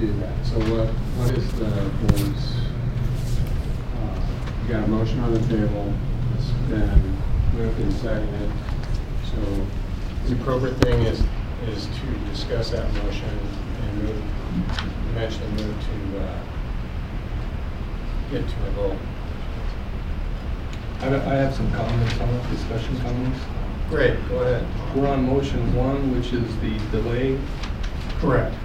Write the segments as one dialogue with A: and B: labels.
A: do that. So what is the board's, you got a motion on the table, it's been moved and seconded. So the appropriate thing is to discuss that motion and move, eventually move to get to a vote.
B: I have some comments on it, discussion comments.
A: Great, go ahead.
B: We're on motion 1, which is the delay.
A: Correct.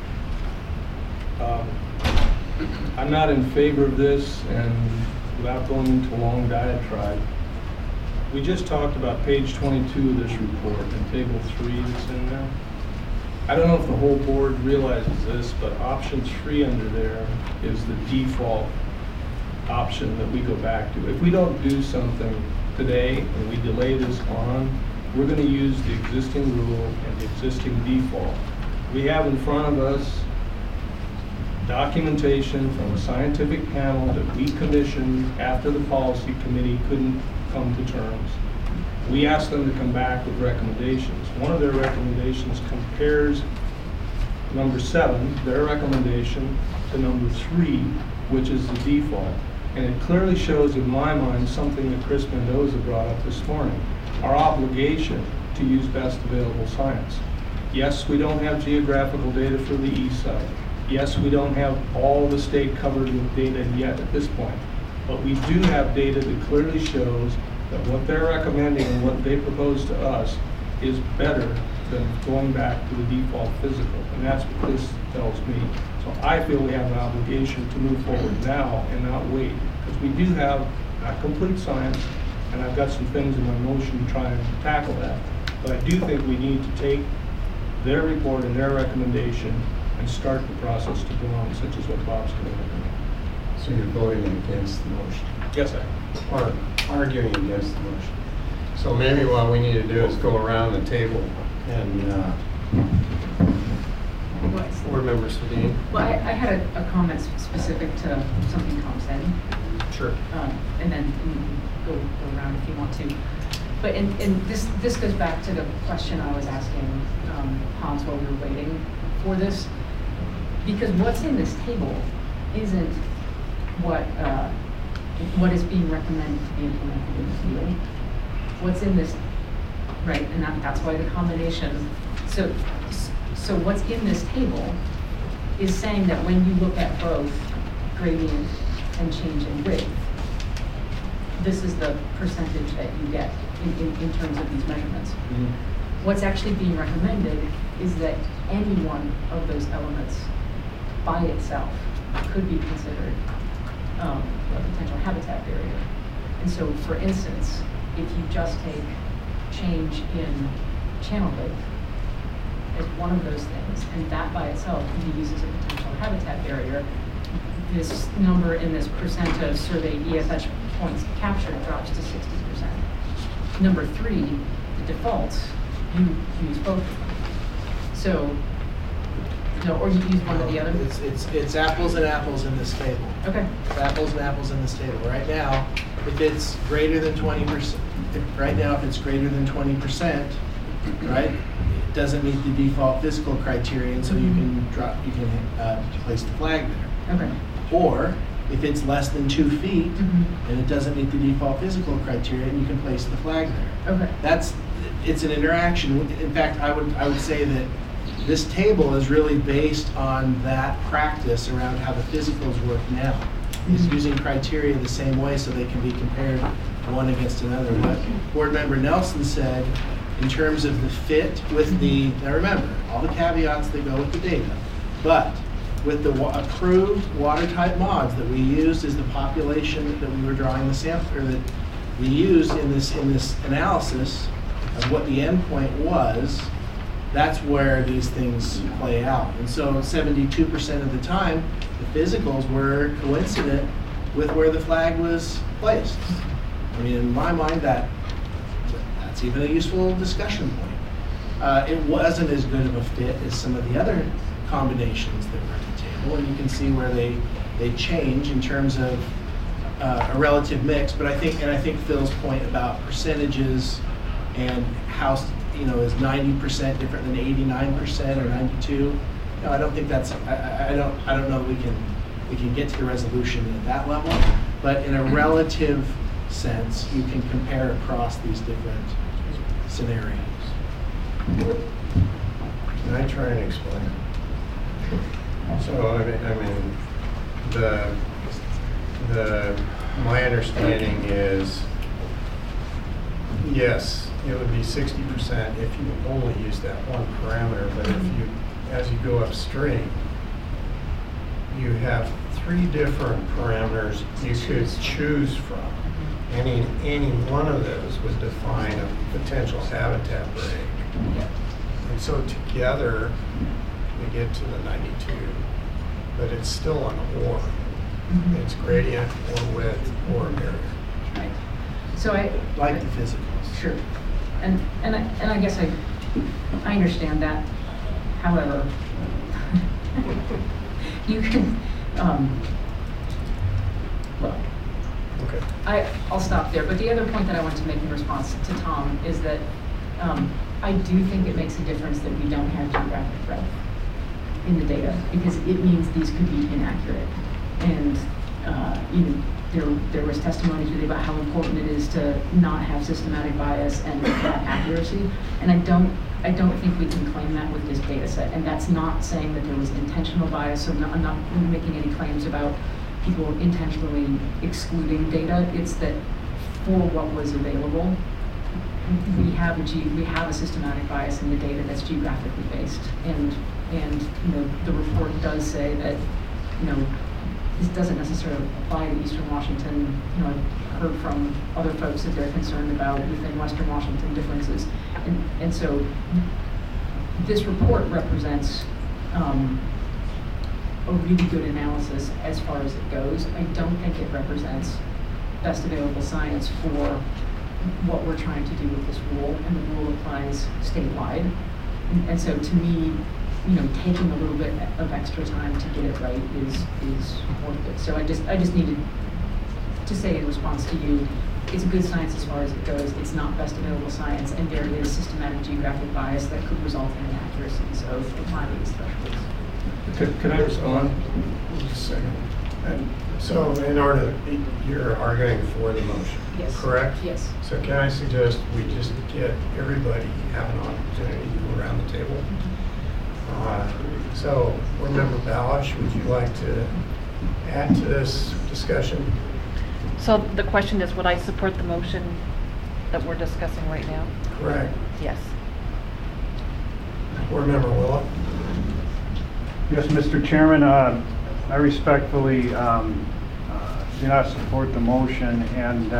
B: I'm not in favor of this, and without going into a long diatribe, we just talked about page 22 of this report and table 3 that's in there. I don't know if the whole board realizes this, but option 3 under there is the default option that we go back to. If we don't do something today and we delay this on, we're going to use the existing rule and the existing default. We have in front of us documentation from a scientific panel that we commissioned after the policy committee couldn't come to terms. We asked them to come back with recommendations. One of their recommendations compares number 7, their recommendation, to number 3, which is the default. And it clearly shows in my mind something that Chris Mendoza brought up this morning, our obligation to use best available science. Yes, we don't have geographical data for the east side. Yes, we don't have all the state covered with data yet at this point, but we do have data that clearly shows that what they're recommending and what they propose to us is better than going back to the default physical, and that's what this tells me. So I feel we have an obligation to move forward now and not wait, because we do have not complete science, and I've got some things in my motion to try and tackle that. But I do think we need to take their report and their recommendation and start the process to go on, such as what Bob's doing.
A: So you're voting against the motion?
B: Yes, sir.
A: Or arguing against the motion. So maybe what we need to do is go around the table and board member Sedin.
C: Well, I had a comment specific to something Tom said.
A: Sure.
C: And then you can go around if you want to. But this goes back to the question I was asking Hans while we were waiting for this. Because what's in this table isn't what is being recommended to be implemented in the field. What's in this, right? And that's why the combination. So what's in this table is saying that when you look at both gradient and change in width, this is the percentage that you get in terms of these measurements.
B: Mm-hmm.
C: What's actually being recommended is that any one of those elements by itself could be considered a potential habitat barrier. And so, for instance, if you just take change in channel width as one of those things, and that by itself can be used as a potential habitat barrier, this number in this percent of surveyed EFH points captured drops to 60%. Number 3, the defaults, you use both of them. So, no, or you use one or the other?
D: It's apples and apples in this table.
C: Okay.
D: It's apples and apples in this table. Right now, if it's greater than 20%, if it's greater than 20%, right, it doesn't meet the default physical criterion, so you can place the flag there.
C: Okay.
D: Or if it's less than 2 feet and it doesn't meet the default physical criterion, you can place the flag there.
C: Okay.
D: It's an interaction. In fact, I would say that this table is really based on that practice around how the physicals work now. Is using criteria the same way so they can be compared one against another. What Board Member Nelson said in terms of the fit with the, now remember, all the caveats that go with the data, but with the approved water type mods that we used as the population that we were drawing the sample, or that we used in this analysis of what the endpoint was, that's where these things play out. And so 72% of the time, the physicals were coincident with where the flag was placed. I mean, in my mind, that's even a useful discussion point. It wasn't as good of a fit as some of the other combinations that were at the table, and you can see where they change in terms of a relative mix. But I think Phil's point about percentages and how, is 90% different than 89% or 92? No, I don't think that's, I don't know that we can get to the resolution at that level, but in a relative sense, you can compare across these different scenarios.
A: Can I try and explain? So, I mean, my understanding is, yes, it would be 60% if you only use that one parameter, but if you, as you go upstream, you have 3 different parameters you could choose from. Any one of those would define a potential habitat break. And so together, we get to the 92, but it's still an or. It's gradient or width or barrier.
C: Right. So I
D: Like the physicals.
C: Sure, and I guess I understand that. However, you can well.
A: Okay.
C: I'll stop there, but the other point that I wanted to make in response to Tom is that I do think it makes a difference that we don't have geographic breadth in the data, because it means these could be inaccurate. And you know, there was testimony today about how important it is to not have systematic bias and have accuracy, and I don't think we can claim that with this data set. And that's not saying that there was intentional bias, so I'm not making any claims about people intentionally excluding data. It's that for what was available, we have a systematic bias in the data that's geographically based, and you know, the report does say that, you know, this doesn't necessarily apply to Eastern Washington. You know, I've heard from other folks that they're concerned about within Western Washington differences, and so this report represents a really good analysis as far as it goes. I don't think it represents best available science for what we're trying to do with this rule, and the rule applies statewide. And so to me, you know, taking a little bit of extra time to get it right is worth it. So I just needed to say in response to you, it's good science as far as it goes. It's not best available science, and there is systematic geographic bias that could result in inaccuracies of applying these thresholds.
B: Can I respond?
A: Just a second. And so in order, you're arguing for the motion,
C: Yes.
A: correct?
C: Yes.
A: So can I suggest we just get everybody have an opportunity to go around the table? So, Board Member Balach, would you like to add to this discussion?
E: So the question is, would I support the motion that we're discussing right now?
A: Correct.
E: Yes.
A: Board Member Willett?
F: Yes, Mr. Chairman, I respectfully do not support the motion, and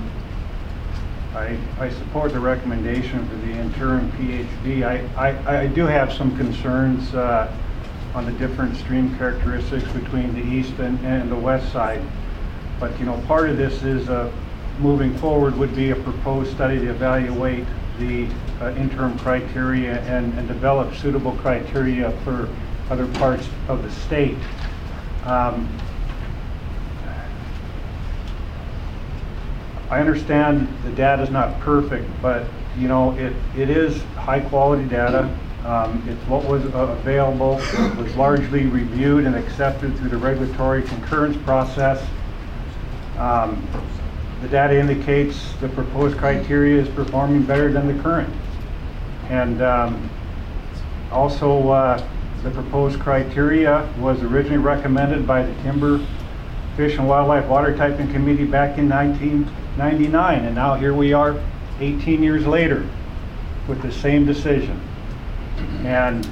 F: I support the recommendation for the interim PHB. I do have some concerns on the different stream characteristics between the east and the west side. But, you know, part of this is moving forward would be a proposed study to evaluate the interim criteria and develop suitable criteria for other parts of the state. I understand the data is not perfect, but you know, it is high quality data. It's what was available. It was largely reviewed and accepted through the regulatory concurrence process. The data indicates the proposed criteria is performing better than the current. And also the proposed criteria was originally recommended by the Timber, Fish and Wildlife Water Typing Committee back in 1999, and now here we are 18 years later with the same decision. And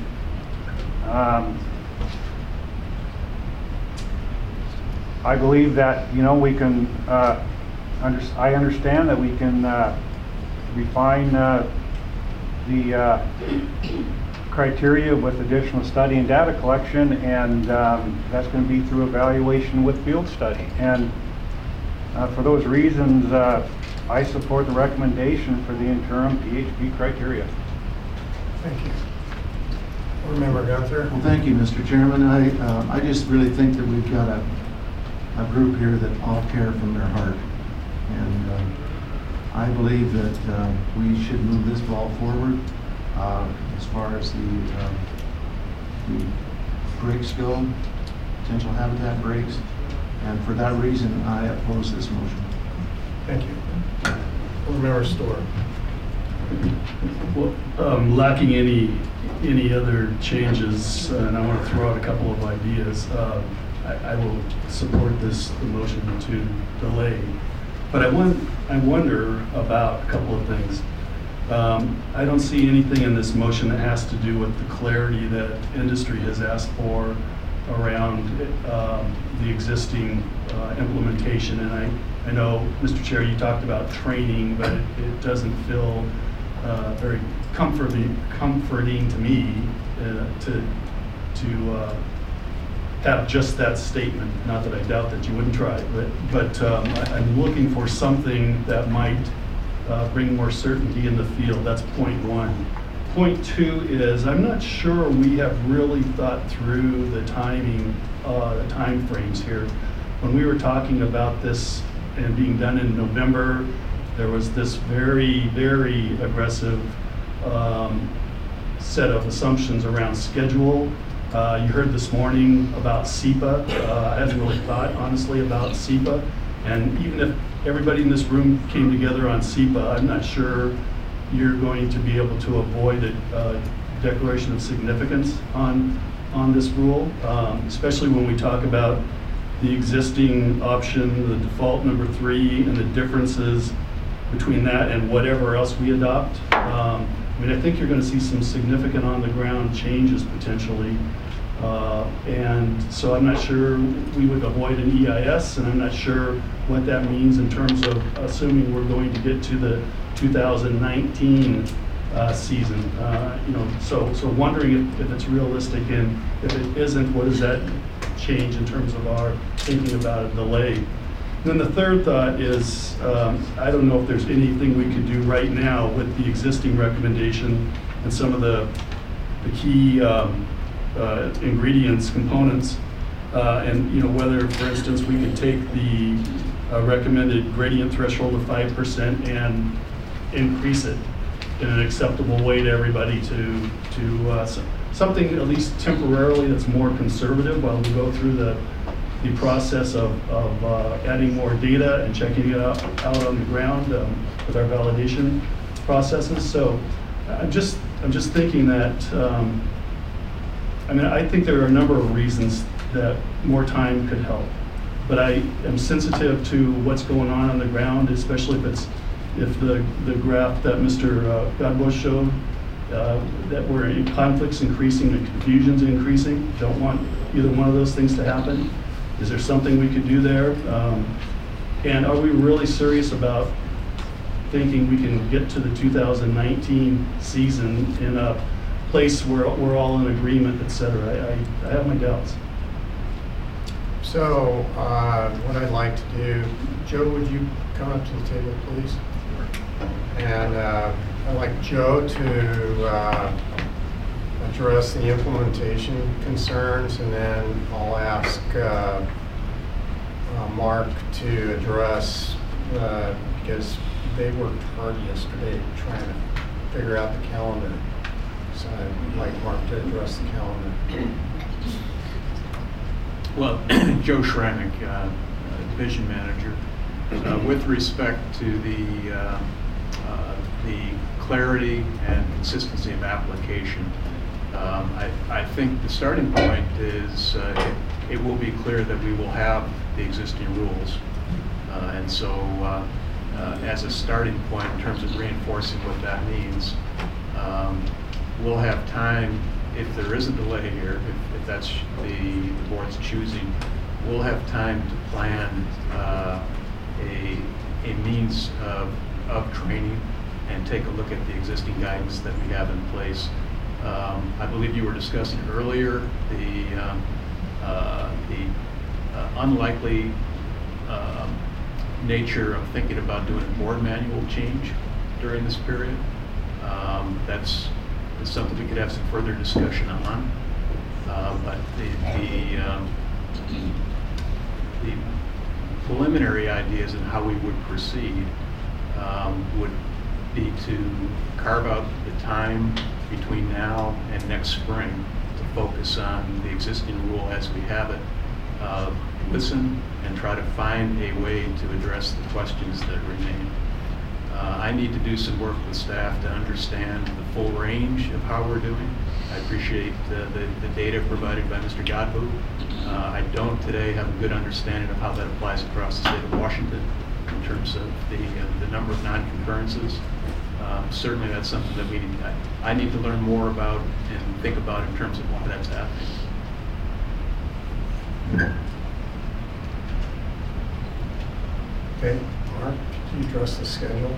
F: I believe that, you know, we can, I understand that we can refine the criteria with additional study and data collection, and that's going to be through evaluation with field study. And for those reasons, I support the recommendation for the interim PHB criteria.
A: Thank you. Board Member Gunther?
G: Well, thank you, Mr. Chairman. I just really think that we've got a group here that all care from their heart. And I believe that we should move this ball forward as far as the breaks go, potential habitat breaks, and for that reason, I oppose this motion.
A: Thank you. Board Member Storr.
H: Well, lacking any other changes, and I want to throw out a couple of ideas. I will support the motion to delay, but I wonder about a couple of things. I don't see anything in this motion that has to do with the clarity that industry has asked for around the existing implementation. And I know, Mr. Chair, you talked about training, but it doesn't feel very comforting to me to have just that statement. Not that I doubt that you wouldn't try, but I'm looking for something that might bring more certainty in the field. That's point one. Point two is I'm not sure we have really thought through the timing, the time frames here. When we were talking about this and being done in November, there was this very, very aggressive set of assumptions around schedule. You heard this morning about SEPA. I hadn't really thought, honestly, about SEPA. And even if everybody in this room came together on SEPA, I'm not sure you're going to be able to avoid a declaration of significance on this rule, especially when we talk about the existing option, the default number 3, and the differences between that and whatever else we adopt. I mean, I think you're going to see some significant on-the-ground changes potentially. And so I'm not sure we would avoid an EIS, and I'm not sure what that means in terms of assuming we're going to get to the 2019 season. So wondering if it's realistic, and if it isn't, what does that change in terms of our thinking about a delay? And then the third thought is, I don't know if there's anything we could do right now with the existing recommendation and some of the key ingredients, components, and whether, for instance, we could take the recommended gradient threshold of 5% and increase it in an acceptable way to everybody to something at least temporarily that's more conservative while we go through the process of adding more data and checking it out on the ground with our validation processes. So I'm just thinking that I think there are a number of reasons that more time could help, but I am sensitive to what's going on the ground, especially if the graph that Mr. Godbosh showed, that we're in conflicts increasing and confusions increasing. Don't want either one of those things to happen. Is there something we could do there? And are we really serious about thinking we can get to the 2019 season in a place where we're all in agreement, et cetera? I have my doubts.
A: So what I'd like to do, Joe, would you come up to the table, please? And I'd like Joe to address the implementation concerns, and then I'll ask Mark to address, because they worked hard yesterday trying to figure out the calendar. So I'd like Mark to address the calendar.
I: Well, Joe Schranek, Division Manager. With respect to the clarity and consistency of application, I think the starting point is it will be clear that we will have the existing rules. And so as a starting point in terms of reinforcing what that means, we'll have time, if there is a delay here, if that's the board's choosing, we'll have time to plan a means of training and take a look at the existing guidance that we have in place. I believe you were discussing earlier the unlikely nature of thinking about doing a board manual change during this period. That's something we could have some further discussion on. But the preliminary ideas and how we would proceed would be to carve out the time between now and next spring to focus on the existing rule as we have it, listen and try to find a way to address the questions that remain. I need to do some work with staff to understand the full range of how we're doing. I appreciate the data provided by Mr. Godbout. I don't today have a good understanding of how that applies across the state of Washington in terms of the number of non-concurrences. Certainly that's something that I need to learn more about and think about in terms of why that's happening.
A: Okay, Mark, can you address the schedule?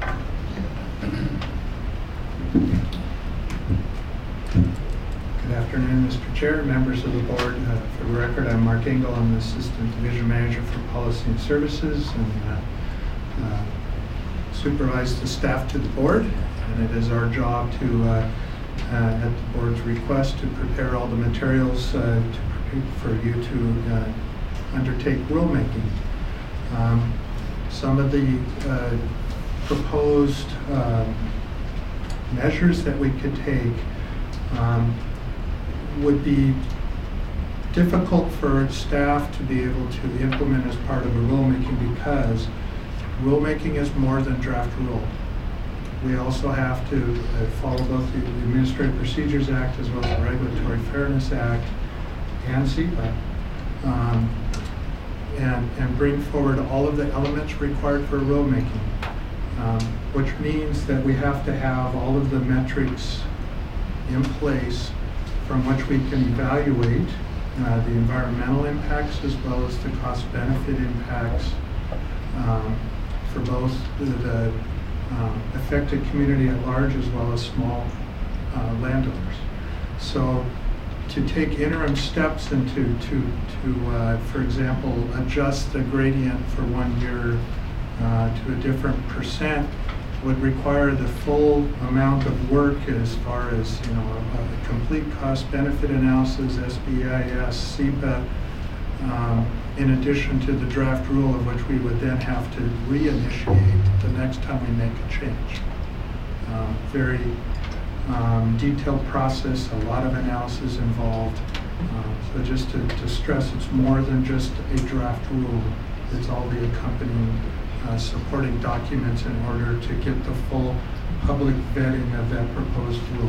J: Good afternoon, Mr. Chair, members of the board. For the record, I'm Mark Engel. I'm the Assistant Division Manager for Policy and Services, and supervise the staff to the board. And it is our job to, at the board's request, to prepare all the materials for you to undertake rulemaking. Some of the proposed measures that we could take would be difficult for staff to be able to implement as part of a rulemaking, because rulemaking is more than draft rule. We also have to follow both the Administrative Procedures Act as well as the Regulatory Fairness Act and SEPA, and bring forward all of the elements required for rulemaking, which means that we have to have all of the metrics in place from which we can evaluate the environmental impacts as well as the cost-benefit impacts for both the affected community at large as well as small landowners. So to take interim steps and to for example, adjust the gradient for 1 year to a different percent would require the full amount of work as far as, you know, a complete cost-benefit analysis, SBIS, SEPA, in addition to the draft rule, of which we would then have to reinitiate the next time we make a change. Very detailed process, a lot of analysis involved. So just to stress, it's more than just a draft rule. It's all the accompanying supporting documents in order to get the full public vetting of that proposed rule.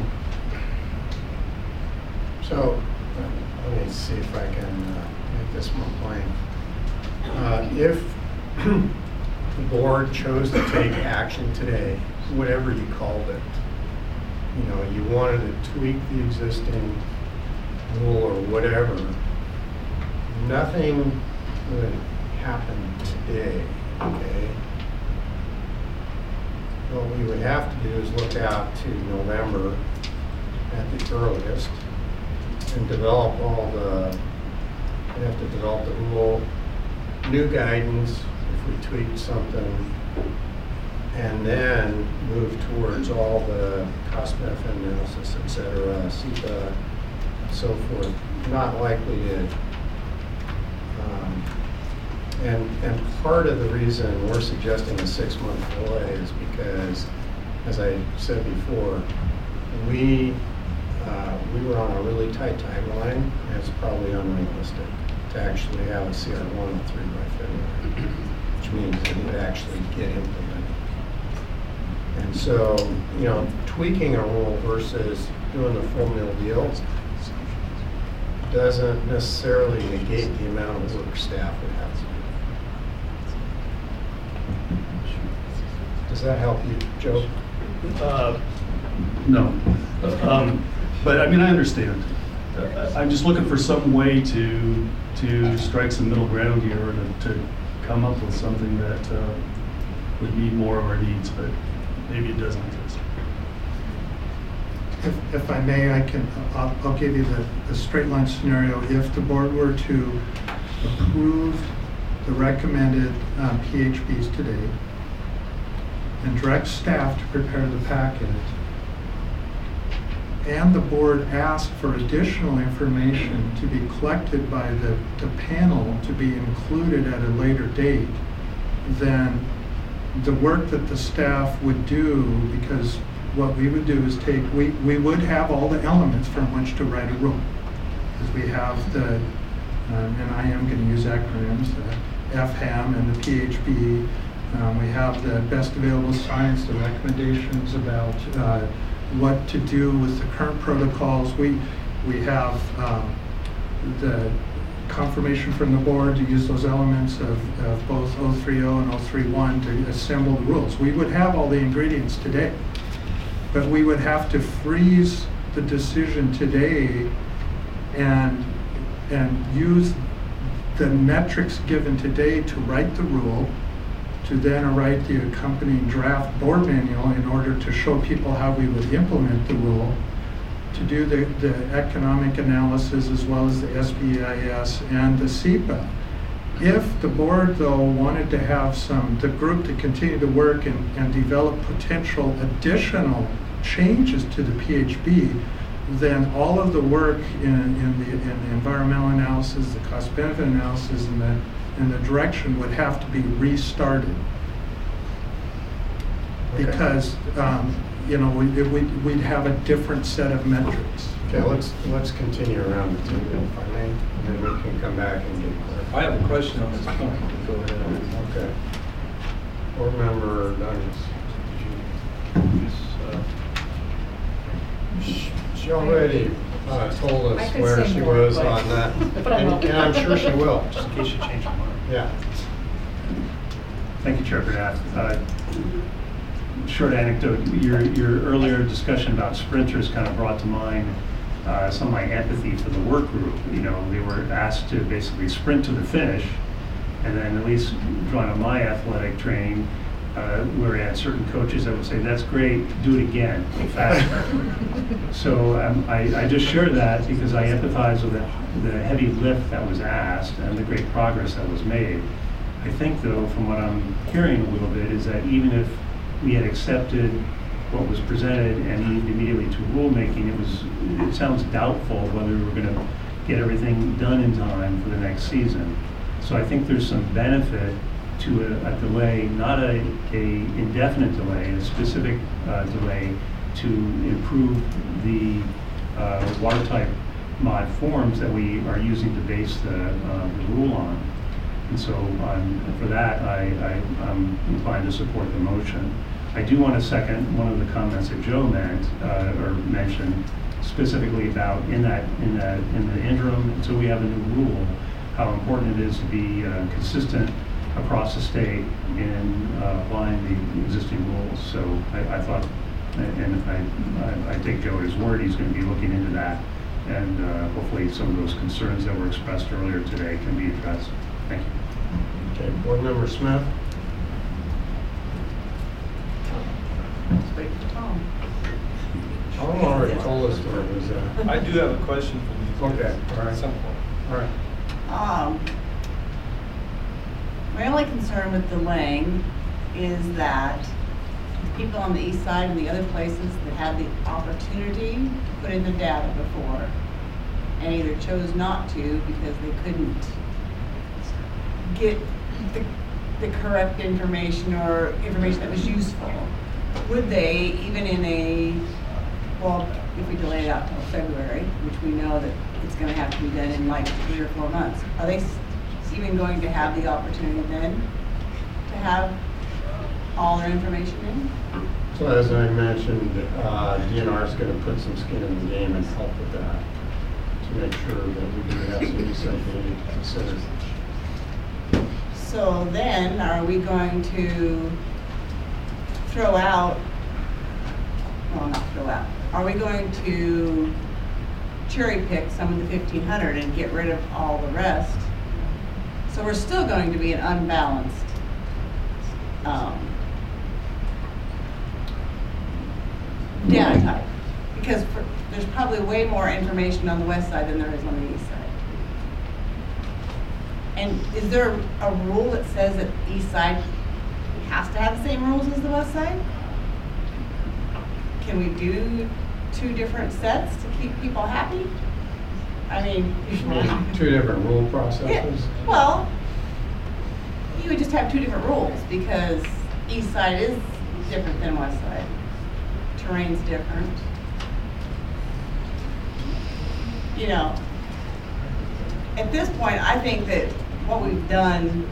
A: So let me see if I can make this more plain. If the board chose to take action today, whatever you called it, you know, you wanted to tweak the existing rule or whatever, nothing would happen today, okay? What we would have to do is look out to November at the earliest and develop all the, we have to develop the rule, new guidance if we tweak something, and then move towards all the cost-benefit analysis, et cetera, SEPA, so forth. Not likely to, and part of the reason we're suggesting a 6-month delay is because, as I said before, we were on a really tight timeline, and it's probably unrealistic to actually have a CR 103 by February, which means it would actually get implemented. And so, you know, tweaking a rule versus doing the full mill deal doesn't necessarily negate the amount of work staff would have to do. Does that help you, Joe?
H: No. But I mean, I understand. I'm just looking for some way to strike some middle ground here, or to come up with something that would meet more of our needs, but maybe it doesn't exist.
J: If I may, I'll give you the straight line scenario. If the board were to approve the recommended PHBs today and direct staff to prepare the packet, and the board asked for additional information to be collected by the panel to be included at a later date, then the work that the staff would do, because what we would do is we would have all the elements from which to write a rule. is we have the, and I am going to use acronyms, the FHAM and the PHB. We have the best available science, the recommendations about what to do with the current protocols. We have the confirmation from the board to use those elements of both 030 and 031 to assemble the rules. We would have all the ingredients today, but we would have to freeze the decision today and use the metrics given today to write the rule, to then write the accompanying draft board manual in order to show people how we would implement the rule, to do the economic analysis as well as the SBIS and the SEPA. If the board, though, wanted to have the group to continue to work and develop potential additional changes to the PHB, then all of the work in the environmental analysis, the cost-benefit analysis, and the direction would have to be restarted.
A: Okay.
J: Because we'd have a different set of metrics.
A: Okay, let's continue around the table, if I may, and then we can come back and get clarified.
B: I have a question on this point. Go ahead.
A: Okay. Board member Douglas. She already told
C: I
A: us
C: could
A: where
C: say
A: she
C: more,
A: was
C: but-
A: on that,
C: but I won't.
A: and I'm sure she will.
H: Just in case you change your mind.
A: Yeah.
F: Thank you, Chair Burnett. Short anecdote, your earlier discussion about sprinters kind of brought to mind some of my empathy for the work group. You know, they were asked to basically sprint to the finish, and then at least drawing on my athletic training, where I had certain coaches that would say, "That's great, do it again, faster." So I just share that because I empathize with the heavy lift that was asked and the great progress that was made. I think, though, from what I'm hearing a little bit, is that even if we had accepted what was presented and moved immediately to rulemaking, it sounds doubtful whether we were going to get everything done in time for the next season. So I think there's some benefit to a delay, not a indefinite delay, a specific delay to improve the water type mod forms that we are using to base the rule on. And so for that, I'm inclined to support the motion. I do want to second one of the comments that Joe mentioned specifically about in the interim until we have a new rule, how important it is to be consistent across the state in applying the existing rules. So I thought, and I take Joe at his word, he's going to be looking into that, and hopefully some of those concerns that were expressed earlier today can be addressed. Thank you.
A: Okay, Board Member Smith. Tom already told us where it was at.
B: I do have a question for you.
A: Okay, all right.
B: At some point.
A: All right.
K: My only concern with delaying is that people on the east side and the other places that had the opportunity to put in the data before and either chose not to because they couldn't get the correct information or information that was useful, would they, even in well, if we delay it out till February, which we know that it's going to have to be done in like 3 or 4 months, are they even going to have the opportunity then to have all their information in?
A: So as I mentioned, DNR is going to put some skin in the game and help with that to make sure that we do have some something to consider.
K: So then, are we going to throw out, well, not throw out, are we going to cherry pick some of the 1,500 and get rid of all the rest? So we're still going to be an unbalanced data type, because there's probably way more information on the west side than there is on the east side. And is there a rule that says that the east side has to have the same rules as the west side? Can we do 2 different sets to keep people happy? I mean, usually.
A: 2 different rule processes?
K: Yeah, well, you would just have 2 different rules because east side is different than west side. Terrain's different. You know, at this point, I think that what we've done,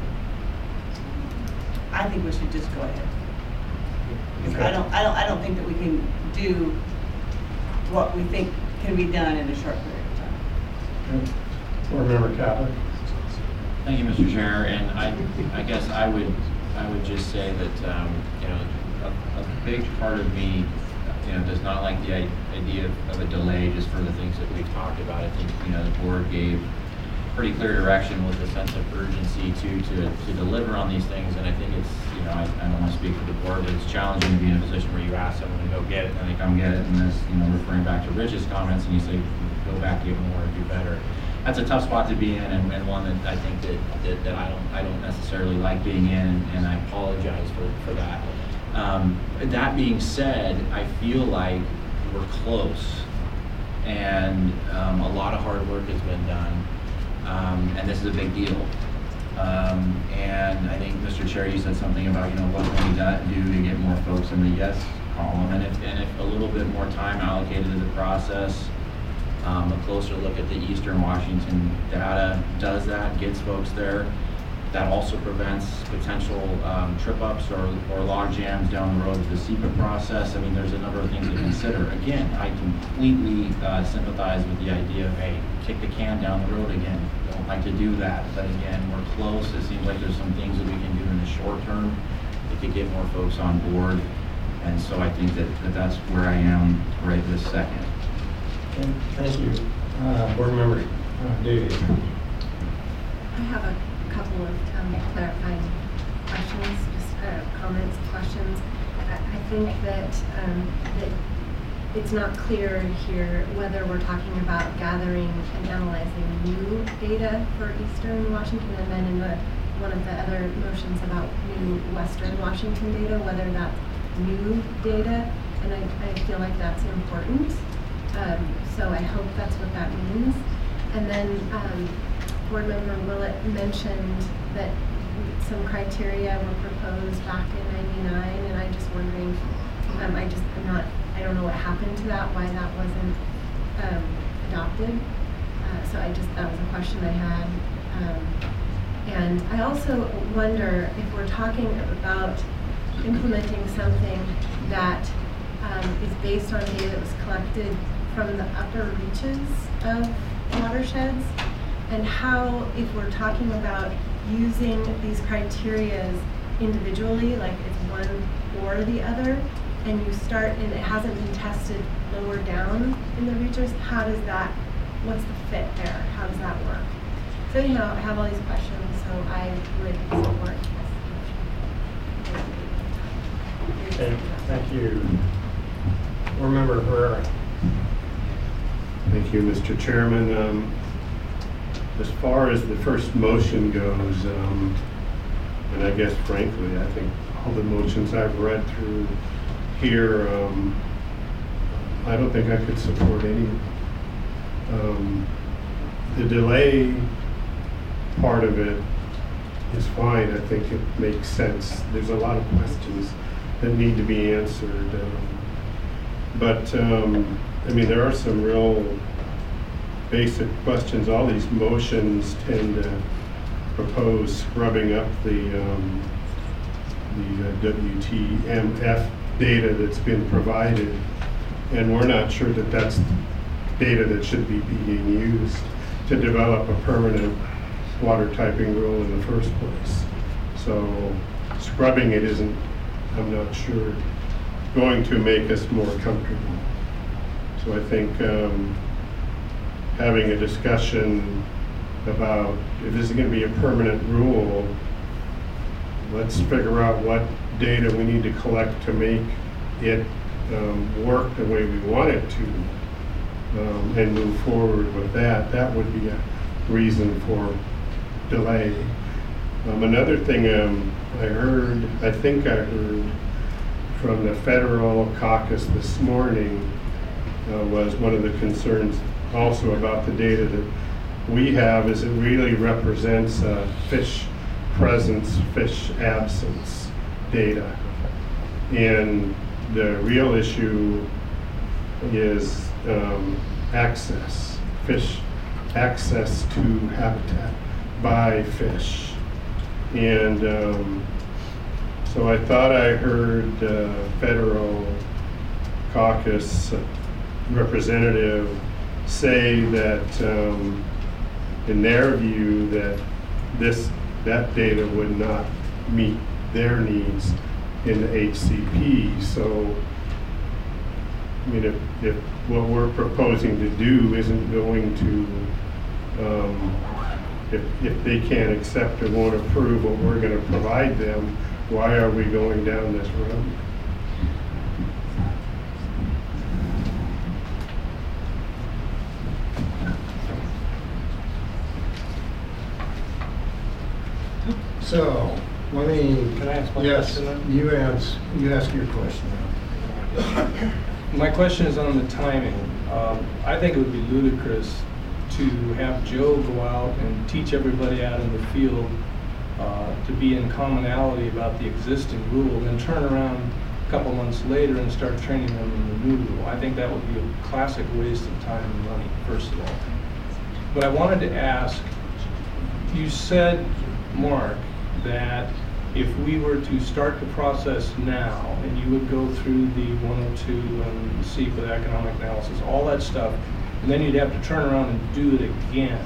K: I think we should just go ahead. Because I don't think that we can do what we think can be done in a short period of time.
A: Board Member Kaplan.
L: Thank you, Mr. Chair, and I guess I would just say that you know, a big part of me, you know, does not like the idea of a delay just for the things that we've talked about. I think, you know, the board gave pretty clear direction with a sense of urgency to deliver on these things, and I think it's, you know, I don't want to speak for the board, but it's challenging to be in a position where you ask someone to go get it and they come get it, and this, you know, referring back to Rich's comments, and you say, go back, get more, do better. That's a tough spot to be in, and one that I think that I don't necessarily like being in, and I apologize for that. That being said, I feel like we're close, and a lot of hard work has been done, and this is a big deal. And I think, Mr. Chair, you said something about, you know, what can we do to get more folks in the yes column, and if a little bit more time allocated to the process, a closer look at the Eastern Washington data does that, gets folks there. That also prevents potential trip-ups or log jams down the road with the SEPA process. I mean, there's a number of things to consider. Again, I completely sympathize with the idea of, hey, kick the can down the road again. Don't like to do that, but again, we're close. It seems like there's some things that we can do in the short term that could get more folks on board. And so I think that's where I am right this second.
A: Okay, thank you. Board Member Davies.
M: I have a couple of clarifying questions, just comments, questions. I think that that it's not clear here whether we're talking about gathering and analyzing new data for Eastern Washington, and then in one of the other motions about new Western Washington data, whether that's new data, and I feel like that's important. So I hope that's what that means. And then Board Member Willett mentioned that some criteria were proposed back in '99, and I'm just wondering, I don't know what happened to that, why that wasn't adopted. So that was a question I had. And I also wonder if we're talking about implementing something that is based on data that was collected from the upper reaches of watersheds, and how, if we're talking about using these criteria individually, like it's one or the other, and you start and it hasn't been tested lower down in the reaches, what's the fit there? How does that work? So anyhow, I have all these questions, so I would support this.
A: Okay, thank you. Board Member Herrera.
N: Thank you, Mr. Chairman. As far as the first motion goes, and I guess frankly, I think all the motions I've read through here, I don't think I could support any. The delay part of it is fine. I think it makes sense. There's a lot of questions that need to be answered. But I mean, there are some real basic questions. All these motions tend to propose scrubbing up the WTMF data that's been provided, and we're not sure that that's data that should be being used to develop a permanent water typing rule in the first place. So scrubbing it isn't, I'm not sure, going to make us more comfortable. So I think having a discussion about if this is going to be a permanent rule, let's figure out what data we need to collect to make it work the way we want it to, and move forward with that. That would be a reason for delay. Another thing I think I heard from the federal caucus this morning was one of the concerns also about the data that we have is it really represents fish presence, fish absence data. And the real issue is access, fish access to habitat by fish. And so I thought I heard federal caucus representative say that in their view that that data would not meet their needs in the HCP. So, I mean, if what we're proposing to do isn't going to, if they can't accept or won't approve what we're going to provide them, why are we going down this road?
A: So, let me.
B: Can I ask my
A: yes,
B: question then?
A: You ask your question now.
B: My question is on the timing. I think it would be ludicrous to have Joe go out and teach everybody out in the field to be in commonality about the existing rule, and then turn around a couple months later and start training them in the new rule. I think that would be a classic waste of time and money, first of all. But I wanted to ask, you said, Mark, that if we were to start the process now, and you would go through the 102 and SEPA, the economic analysis, all that stuff, and then you'd have to turn around and do it again.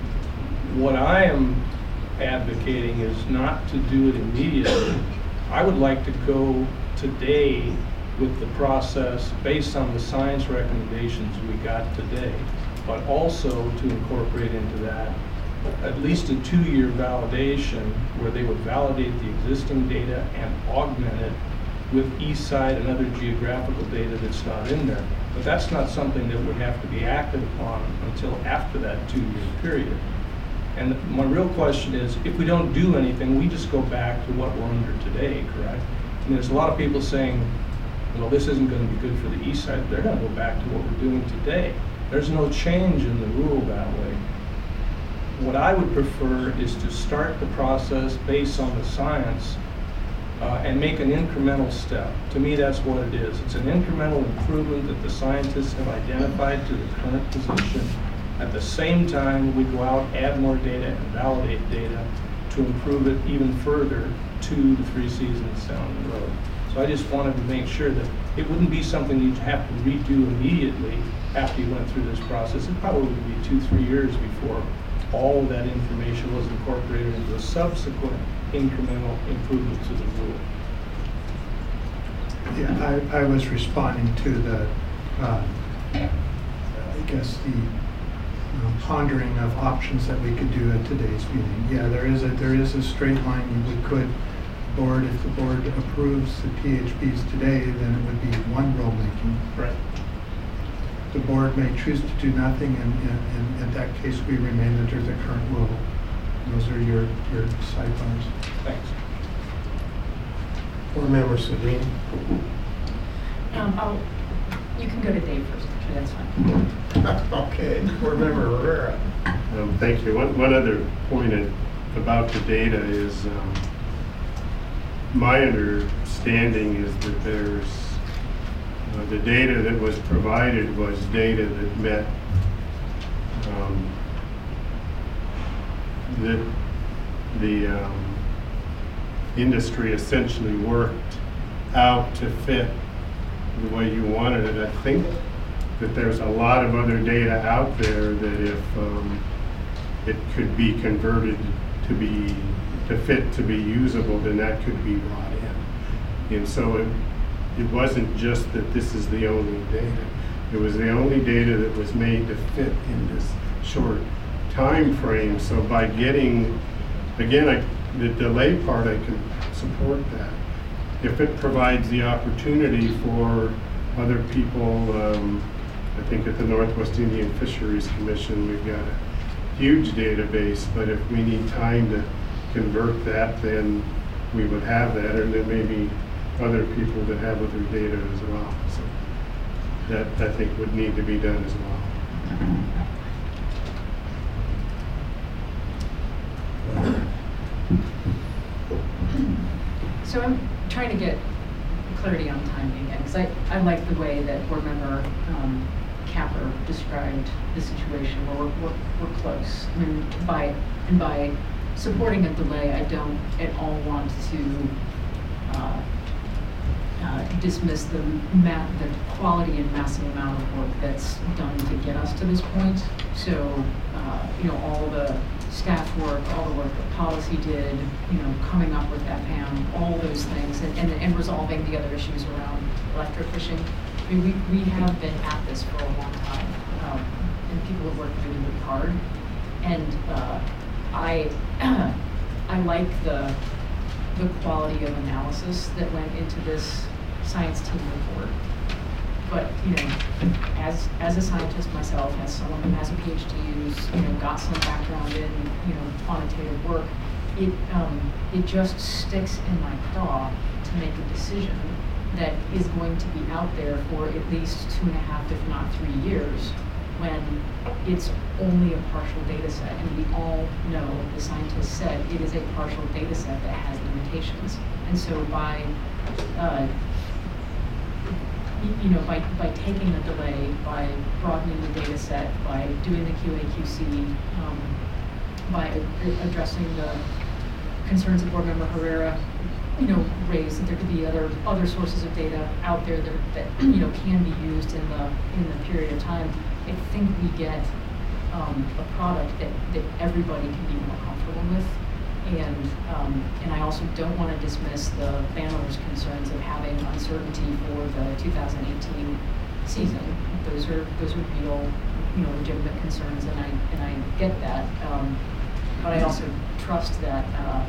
B: What I am advocating is not to do it immediately. I would like to go today with the process based on the science recommendations we got today, but also to incorporate into that at least a 2-year validation where they would validate the existing data and augment it with Eastside and other geographical data that's not in there. But that's not something that would have to be acted upon until after that 2-year period. And my real question is, if we don't do anything, we just go back to what we're under today, correct? And there's a lot of people saying, well, this isn't going to be good for the Eastside. They're going to go back to what we're doing today. There's no change in the rule that way. What I would prefer is to start the process based on the science and make an incremental step. To me, that's what it is. It's an incremental improvement that the scientists have identified to the current position. At the same time, we go out, add more data, and validate data to improve it even further 2 to 3 seasons down the road. So I just wanted to make sure that it wouldn't be something you'd have to redo immediately after you went through this process. It probably would be 2-3 years before all of that information was incorporated into a subsequent incremental improvement to the rule.
J: Yeah, I was responding to the, I guess, the pondering of options that we could do at today's meeting. Yeah, there is a straight line we could board. If the board approves the PHBs today, then it would be one rulemaking.
B: Right.
J: The board may choose to do nothing, and in that case, we remain under the current rule. Those are your sidebars.
B: Thanks.
A: Board Member Sedin.
C: You can go to Dave first, actually, that's fine.
A: Okay, Board Member Rivera.
N: Thank you. One other point about the data is my understanding is that there's the data that was provided was data that met the industry essentially worked out to fit the way you wanted it. I think that there's a lot of other data out there that if it could be converted to fit to be usable, then that could be brought in. And so it wasn't just that this is the only data. It was the only data that was made to fit in this short time frame. So by getting, again, the delay part, I can support that. If it provides the opportunity for other people, I think at the Northwest Indian Fisheries Commission, we've got a huge database, but if we need time to convert that, then we would have that, or there may be other people that have other data as well. So that I think would need to be done as well.
C: So I'm trying to get clarity on timing again, because I like the way that Board Member Capper described the situation where we're close. I mean, by supporting a delay, I don't at all want to dismiss the quality and massive amount of work that's done to get us to this point. So, all the staff work, all the work that policy did, coming up with FPAM, all those things, and resolving the other issues around electrofishing. I mean, we have been at this for a long time, and people have worked really, really hard. And I like the quality of analysis that went into this science team report. But as a scientist myself, as someone who has a PhD, who's got some background in quantitative work, it just sticks in my craw to make a decision that is going to be out there for at least 2.5, if not 3 years, when it's only a partial data set. And we all know, the scientists said, it is a partial data set that has limitations. And so by taking the delay, by broadening the data set, by doing the QA/QC, by addressing the concerns that Board Member Herrera raised, that there could be other sources of data out there that can be used in the period of time, I think we get a product that everybody can be more comfortable with. And I also don't want to dismiss the bandowner's concerns of having uncertainty for the 2018 season. Those are real, legitimate concerns, and I get that. But I also trust that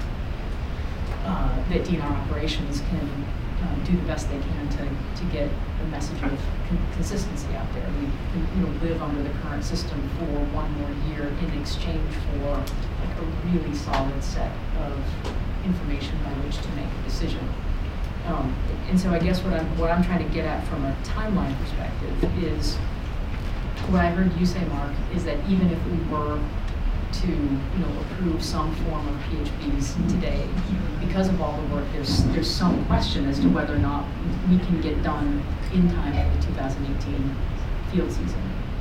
C: that DNR operations can do the best they can to get a message of consistency out there. We can live under the current system for 1 more year in exchange for a really solid set of information by which to make a decision. And so I guess what I'm trying to get at from a timeline perspective is, what I heard you say, Mark, is that even if we were to approve some form of PHBs today, because of all the work, there's some question as to whether or not we can get done in time for the 2018 field season.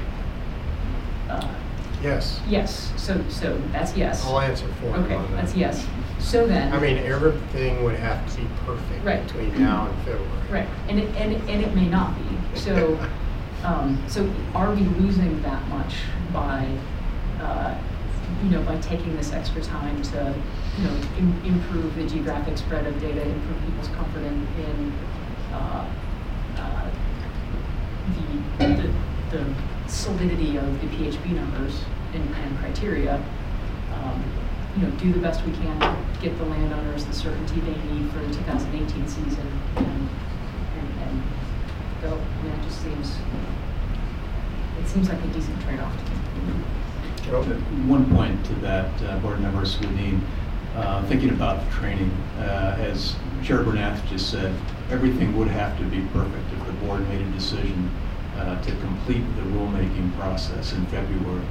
A: Yes.
C: Yes. So that's yes.
A: I'll answer for you
C: Okay,
A: on that.
C: that's yes. So then.
A: I mean, everything would have to be perfect between now and February.
C: Right, and it may not be. So, so are we losing that much by by taking this extra time to improve the geographic spread of data, improve people's comfort in the solidity of the PHB numbers and criteria? Do the best we can to get the landowners the certainty they need for the 2018 season, and go. I mean, it seems like a decent trade-off to me.
I: One point to that, Board Member Swedin, thinking about the training, as Chair Bernath just said, everything would have to be perfect if the board made a decision to complete the rulemaking process in February.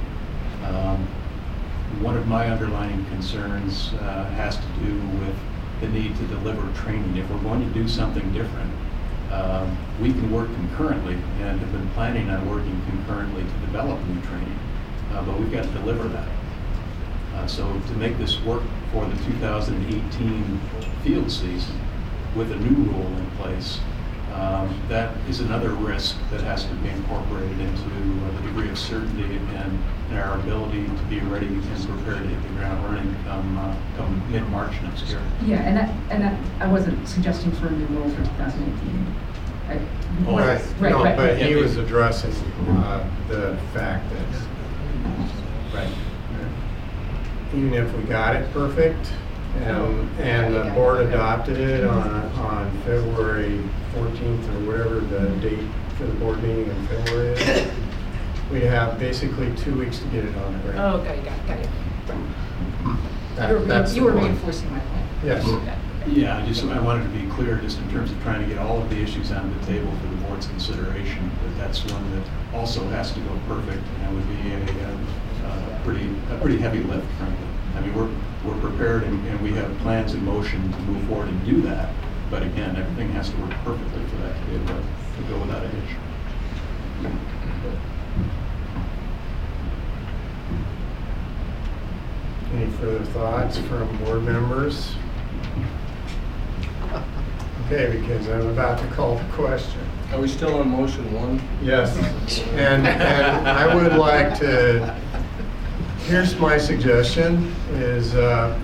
I: One of my underlying concerns has to do with the need to deliver training. If we're going to do something different, we can work concurrently and have been planning on working concurrently to develop new training. But we've got to deliver that. So to make this work for the 2018 field season with a new rule in place, that is another risk that has to be incorporated into the degree of certainty and our ability to be ready and prepared to hit the ground running come mid-March next year.
C: Yeah, and I wasn't suggesting for a new rule for 2018.
A: Right. But he was addressing the fact that even if we got it perfect and the board adopted it on February 14th or whatever the date for the board meeting in February is, we'd have basically 2 weeks to get it on the ground.
C: Oh, got it. You were reinforcing my point.
A: Yes.
I: Yeah, I wanted to be clear just in terms of trying to get all of the issues on the table for the board's consideration, but that's one that also has to go perfect, and it would be a pretty heavy lift, frankly. I mean, we're prepared and we have plans in motion to move forward and do that, but again, everything has to work perfectly for that to be able to go without a hitch.
A: Any further thoughts from board members? Okay, because I'm about to call the question.
B: Are we still on motion one?
A: Yes, and I would like to, here's my suggestion, is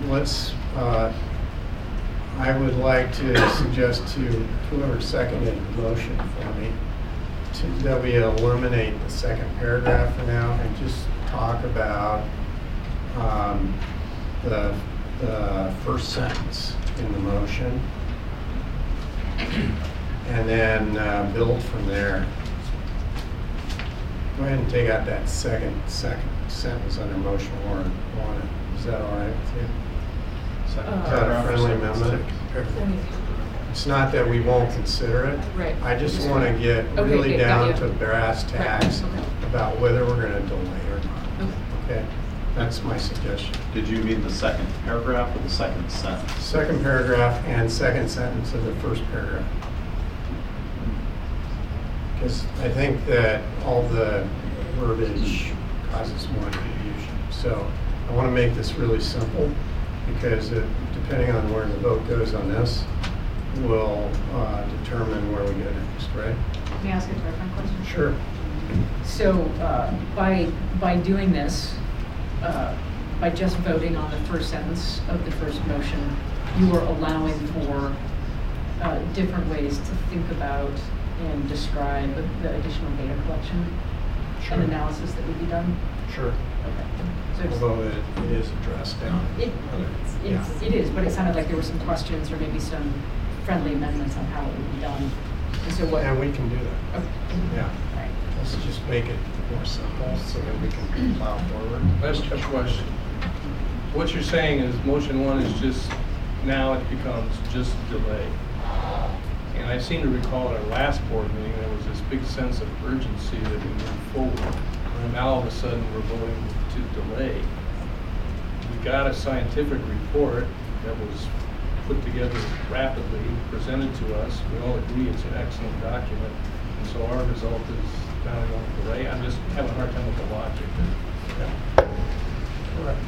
A: I would like to suggest to whoever seconded the motion for me, that we eliminate the second paragraph for now and just talk about the first sentence in the motion. And then build from there. Go ahead and take out that second sentence under motion one. Is that all right with you? Is that a friendly amendment? It's not that we won't consider it.
C: Right.
A: I just want to get
C: Okay,
A: really
C: got
A: down
C: you.
A: to brass tacks
C: Right, okay.
A: about whether we're going to delay or not.
C: Okay.
A: Okay? That's my suggestion.
O: Did you mean the second paragraph or the second sentence?
A: Second paragraph and second sentence of the first paragraph. Because I think that all the verbiage causes more confusion. So I want to make this really simple, because depending on where the vote goes on this, will determine where we go next, right?
C: May I ask a clarifying question?
A: Sure.
C: So by doing this, by just voting on the first sentence of the first motion, you are allowing for different ways to think about and describe the additional data collection and analysis that would be done?
A: Sure.
C: Okay. So it's-
A: Although it is addressed down.
C: It is, but it sounded like there were some questions or maybe some friendly amendments on how it would be done. And so what?
A: And we can do that.
C: Okay.
A: Yeah.
C: All right.
A: Let's just make it more simple so that we can plow forward.
B: That's a question. What you're saying is motion one is just, now it becomes just delay. And I seem to recall at our last board meeting, there was this big sense of urgency that we moved forward. And now all of a sudden, we're voting to delay. We got a scientific report that was put together rapidly, presented to us. We all agree it's an excellent document. And so our result is now going to delay. I'm just having a hard time with the logic.
A: Correct.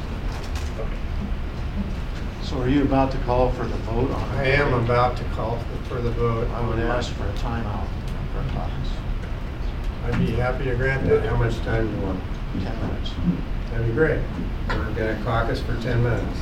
G: So are you about to call for the vote on it?
A: I am about to call for the vote.
G: I would ask for a timeout for caucus.
A: I'd be happy to grant that. How much time do you want?
G: 10 minutes.
A: That'd be great. We're going to caucus for 10 minutes.